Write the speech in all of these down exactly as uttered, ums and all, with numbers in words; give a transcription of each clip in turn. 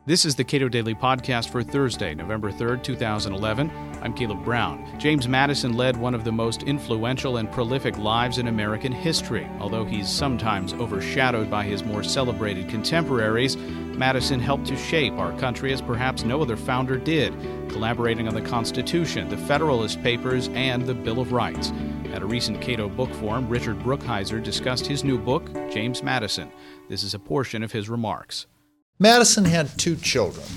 This is the Cato Daily Podcast for Thursday, November third, two thousand eleven. I'm Caleb Brown. James Madison led one of the most influential and prolific lives in American history. Although he's sometimes overshadowed by his more celebrated contemporaries, Madison helped to shape our country as perhaps no other founder did, collaborating on the Constitution, the Federalist Papers, and the Bill of Rights. At a recent Cato Book Forum, Richard Brookhiser discussed his new book, James Madison. This is a portion of his remarks. Madison had two children.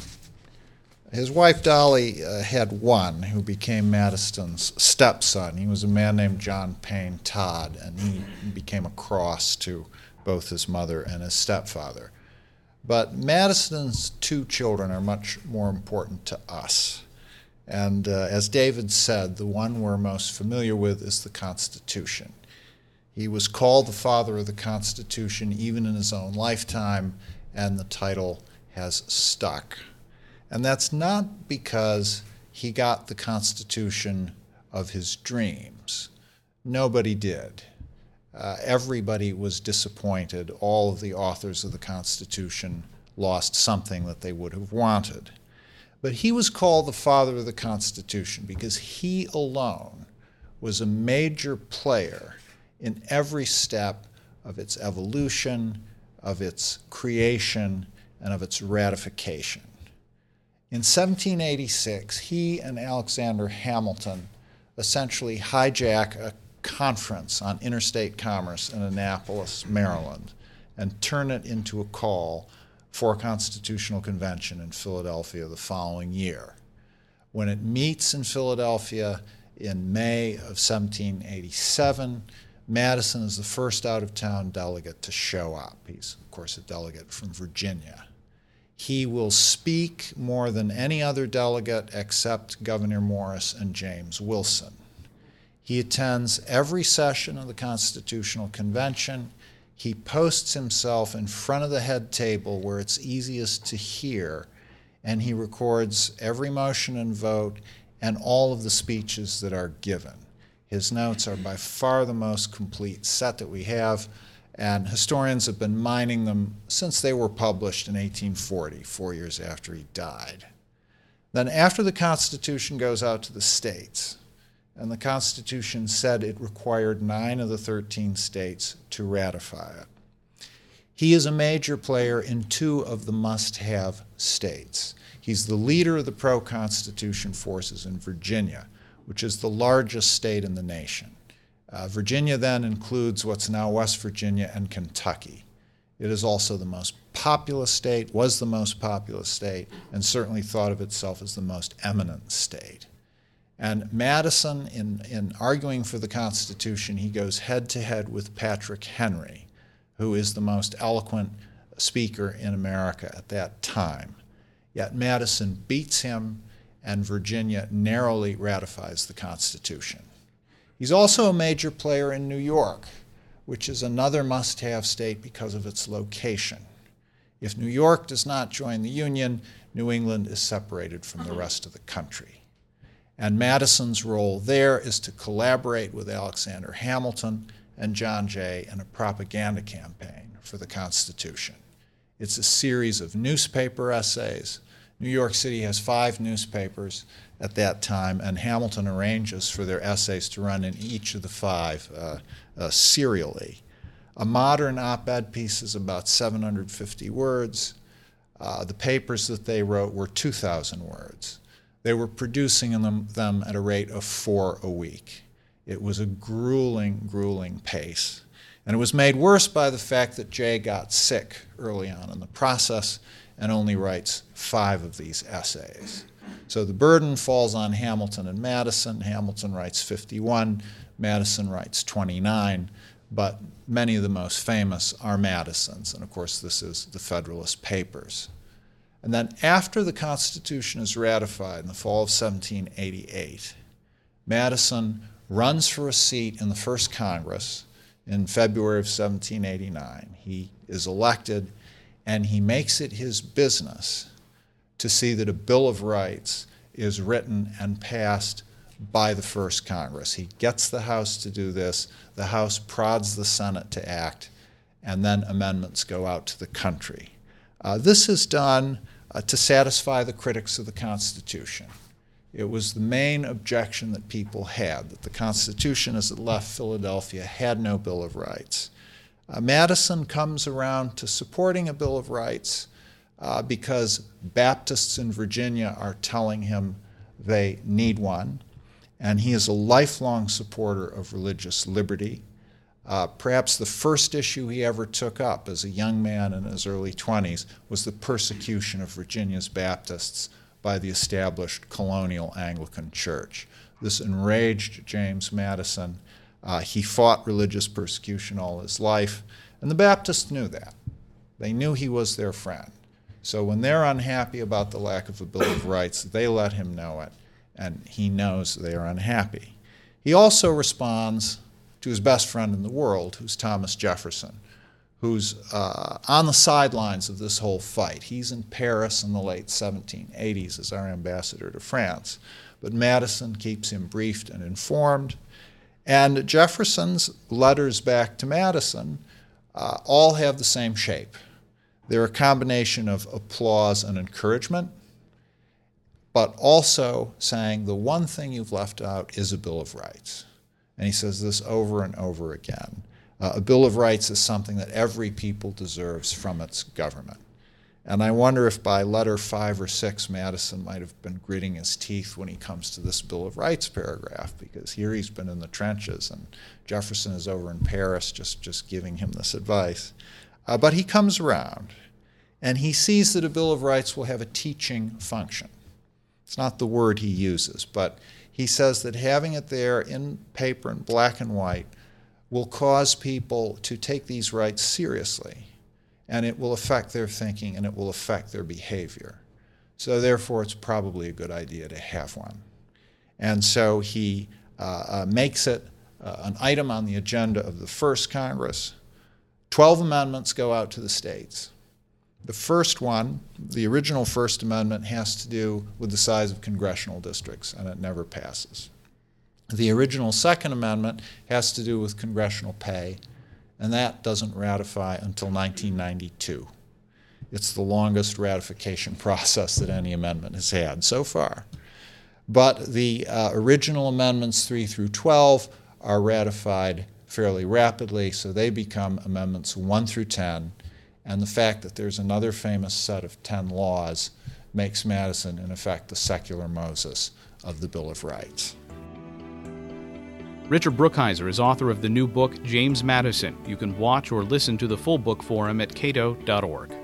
His wife Dolly uh, had one, who became Madison's stepson. He was a man named John Payne Todd, and he became a cross to both his mother and his stepfather. But Madison's two children are much more important to us. And uh, as David said, the one we're most familiar with is the Constitution. He was called the father of the Constitution even in his own lifetime, and the title has stuck. And that's not because he got the Constitution of his dreams. Nobody did. Uh, everybody was disappointed. All of the authors of the Constitution lost something that they would have wanted. But he was called the father of the Constitution because he alone was a major player in every step of its evolution, of its creation, and of its ratification. In seventeen eighty-six, he and Alexander Hamilton essentially hijack a conference on interstate commerce in Annapolis, Maryland, and turn it into a call for a constitutional convention in Philadelphia the following year. When it meets in Philadelphia in May of seventeen eighty-seven, Madison is the first out-of-town delegate to show up. He's, of course, a delegate from Virginia. He will speak more than any other delegate except Gouverneur Morris and James Wilson. He attends every session of the Constitutional Convention. He posts himself in front of the head table where it's easiest to hear, and he records every motion and vote and all of the speeches that are given. His notes are by far the most complete set that we have, and historians have been mining them since they were published in eighteen forty, four years after he died. Then after the Constitution goes out to the states, and the Constitution said it required nine of the thirteen states to ratify it, he is a major player in two of the must-have states. He's the leader of the pro-Constitution forces in Virginia, which is the largest state in the nation. Uh, Virginia then includes what's now West Virginia and Kentucky. It is also the most populous state, was the most populous state, and certainly thought of itself as the most eminent state. And Madison, in, in arguing for the Constitution, he goes head-to-head with Patrick Henry, who is the most eloquent speaker in America at that time. Yet Madison beats him, and Virginia narrowly ratifies the Constitution. He's also a major player in New York, which is another must-have state because of its location. If New York does not join the Union, New England is separated from the rest of the country. And Madison's role there is to collaborate with Alexander Hamilton and John Jay in a propaganda campaign for the Constitution. It's a series of newspaper essays. New York City has five newspapers at that time, and Hamilton arranges for their essays to run in each of the five uh, uh, serially. A modern op-ed piece is about seven hundred fifty words. Uh, the papers that they wrote were two thousand words. They were producing them, them at a rate of four a week. It was a grueling, grueling pace. And it was made worse by the fact that Jay got sick early on in the process and only writes five of these essays. So the burden falls on Hamilton and Madison. Hamilton writes fifty-one, Madison writes twenty-nine, but many of the most famous are Madison's, and of course this is the Federalist Papers. And then after the Constitution is ratified in the fall of seventeen eighty-eight, Madison runs for a seat in the first Congress in February of seventeen eighty-nine. He is elected, and he makes it his business to see that a Bill of Rights is written and passed by the first Congress. He gets the House to do this. The House prods the Senate to act, and then amendments go out to the country. Uh, this is done uh, to satisfy the critics of the Constitution. It was the main objection that people had, that the Constitution as it left Philadelphia had no Bill of Rights. Uh, Madison comes around to supporting a Bill of Rights uh, because Baptists in Virginia are telling him they need one, and he is a lifelong supporter of religious liberty. Uh, perhaps the first issue he ever took up as a young man in his early twenties was the persecution of Virginia's Baptists by the established colonial Anglican Church. This enraged James Madison. Uh, he fought religious persecution all his life, and the Baptists knew that. They knew he was their friend. So when they're unhappy about the lack of a Bill of Rights, they let him know it, and he knows they are unhappy. He also responds to his best friend in the world, who's Thomas Jefferson, who's uh, on the sidelines of this whole fight. He's in Paris in the late seventeen eighties as our ambassador to France. But Madison keeps him briefed and informed. And Jefferson's letters back to Madison uh, all have the same shape. They're a combination of applause and encouragement, but also saying the one thing you've left out is a Bill of Rights. And he says this over and over again. Uh, a Bill of Rights is something that every people deserves from its government. And I wonder if by letter five or six, Madison might have been gritting his teeth when he comes to this Bill of Rights paragraph, because here he's been in the trenches and Jefferson is over in Paris just, just giving him this advice. Uh, but he comes around, and he sees that a Bill of Rights will have a teaching function. It's not the word he uses, but he says that having it there in paper in black and white will cause people to take these rights seriously, and it will affect their thinking and it will affect their behavior. So therefore, it's probably a good idea to have one. And so he uh, uh, makes it uh, an item on the agenda of the first Congress. Twelve amendments go out to the states. The first one, the original First Amendment, has to do with the size of congressional districts, and it never passes. The original Second Amendment has to do with congressional pay, and that doesn't ratify until nineteen ninety-two. It's the longest ratification process that any amendment has had so far. But the uh, original amendments three through twelve are ratified fairly rapidly, so they become amendments one through ten, and the fact that there's another famous set of ten laws makes Madison, in effect, the secular Moses of the Bill of Rights. Richard Brookhiser is author of the new book, James Madison. You can watch or listen to the full book forum at cato dot org.